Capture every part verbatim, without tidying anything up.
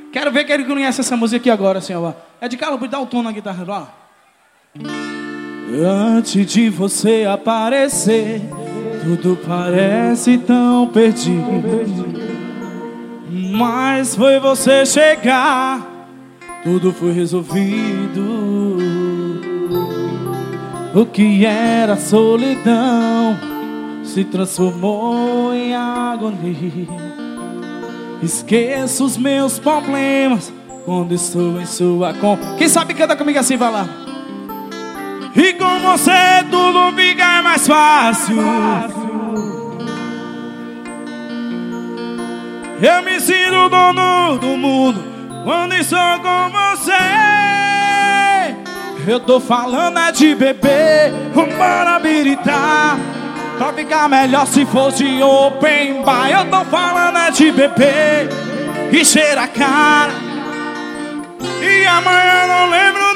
Quero ver que ele conhece essa música aqui agora, assim, ó. É de Carlos, dá o tom na guitarra, ó. Antes de você aparecer, tudo parece tão perdido. Mas foi você chegar, tudo foi resolvido. O que era solidão se transformou em agonia. Esqueço os meus problemas quando estou em sua companhia. Quem sabe canta comigo assim, vai lá. E com você tudo fica mais fácil. Eu me sinto dono do mundo quando estou com você. Eu tô falando é de beber, bora habilitar. Pra ficar melhor se fosse open bar. Eu tô falando é de beber e cheira a cara. E amanhã não lembro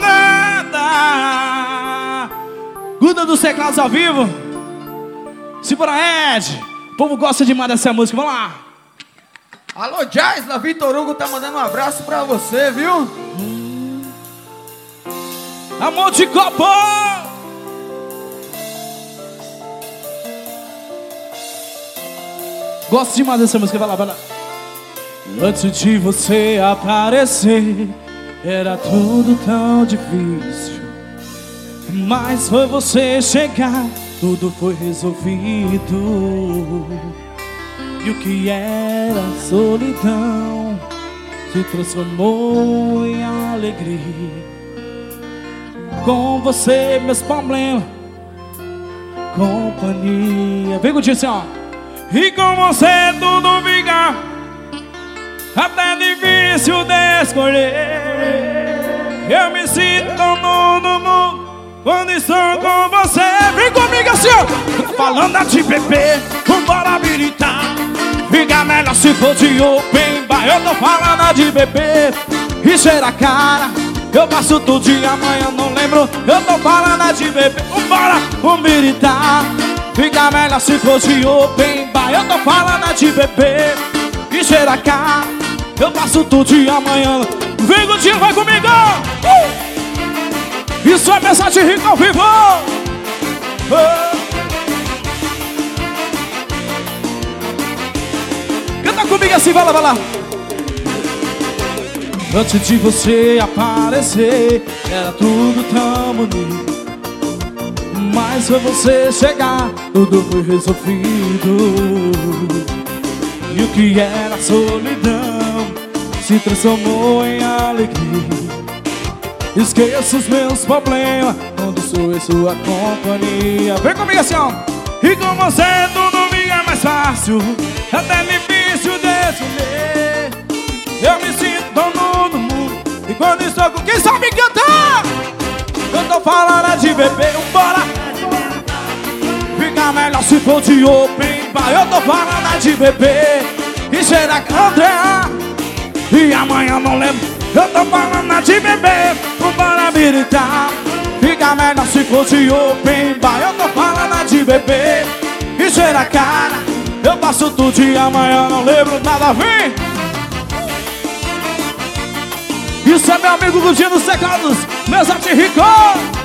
nada. Guda dos teclados ao vivo. Segura, Ed. O povo gosta demais dessa música, vamos lá. Alô, Jazz, na Vitor Hugo tá mandando um abraço pra você, viu? Hum. Amor de copo. Gosto demais dessa música, vai lá, vai lá. Antes de você aparecer, era tudo tão difícil. Mas foi você chegar, tudo foi resolvido. E o que era solidão se transformou em alegria. Com você, meus problemas, companhia. Vem contigo assim, ó. E com você tudo fica até difícil de escolher. Eu me sinto dono do mundo quando estou com você. Vem comigo assim, ó. Tô falando de beber, vambora habilitar. Fica melhor se for de open bar. Eu tô falando de beber e cheira a cara. Eu passo todo dia, amanhã não lembro. Eu tô falando de beber, vambora habilitar. Fica melhor se for de open bar. Eu tô falando de beber e cheira a cara. Eu passo todo dia, amanhã. Vem contigo, vai comigo. uh! Isso é mensagem rica ao vivo. uh! Canta comigo assim, vai lá, vai lá. Antes de você aparecer, era tudo tão bonito. Mas foi você chegar, tudo foi resolvido. E o que era solidão se transformou em alegria. Esqueço os meus problemas quando sou em sua companhia. Vem comigo assim, ó. E com você tudo fica mais fácil, até difícil de escolher. Eu me sinto dono do mundo e quando estou com quem sabe cantar. Eu tô falando de beber, bora. Fica melhor se for de open bar. Eu tô falando de beber e cheira a André. E amanhã não lembro. Eu tô falando de beber, bora habilitar. Fica melhor se for de open bar. Eu tô falando de beber e cheira a cara. Eu passo tudo e amanhã não lembro nada. Vem! Isso é meu amigo Gudinho dos Teclados, meus arte rico.